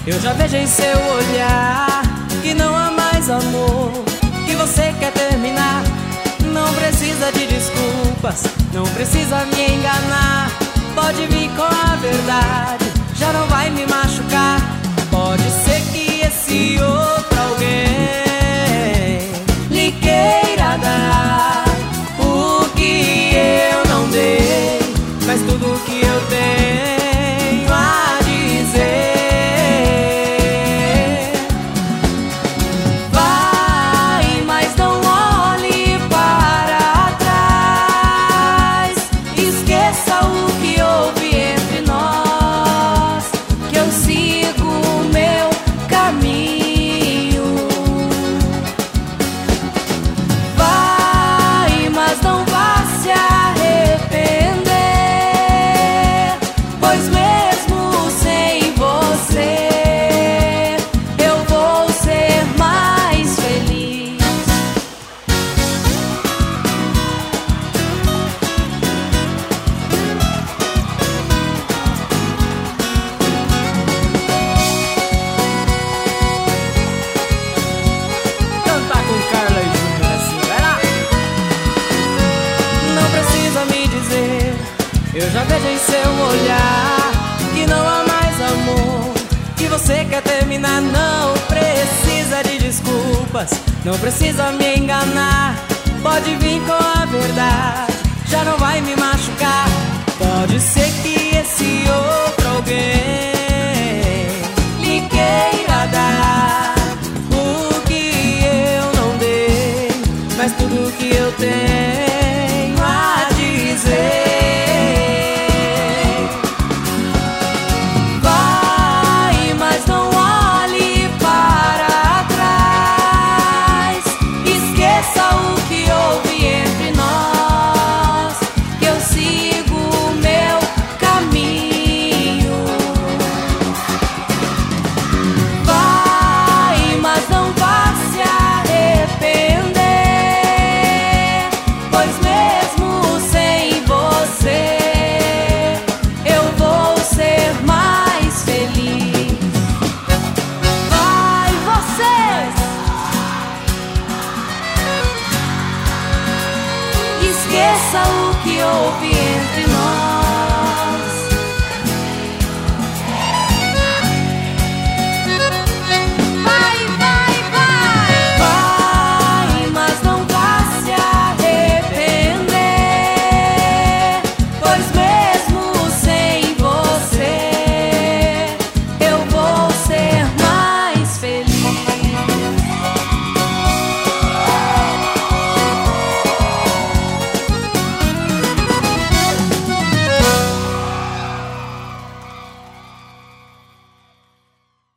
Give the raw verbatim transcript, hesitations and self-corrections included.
Eu já vejo em seu olhar que não há mais amor, que você quer terminar. Não precisa de desculpas, não precisa me enganar. Pode vir com a verdade, já não vai me machucar. Pode ser que esse outro alguém lhe queira dar o que eu não dei, mas tudo que eu tenho a dizer. Vai, mas não olhe para trás. Esqueça o que houve entre nós, que eu sigo o meu caminho. Vai, mas não vá se arrepender, pois mesmo sem você eu vou ser mais feliz. Cantar com Carla e Júnior assim, vai lá! Não precisa me dizer, eu já vejo em seu olhar que não há mais amor, que você quer terminar. Não precisa de desculpas, não precisa me enganar. Pode vir com a verdade, já não vai me machucar. Pode ser que esse outro alguém lhe queira dar o que eu não dei, mas tudo que eu tenho a dizer. Vai, mas não olhe para trás. Esqueça o que houve entre nós, que eu sigo o meu caminho. Vai, mas não vá se arrepender, pois mesmo sem você eu vou ser mais feliz. Vai, vocês! Esqueça o que houve entre nós.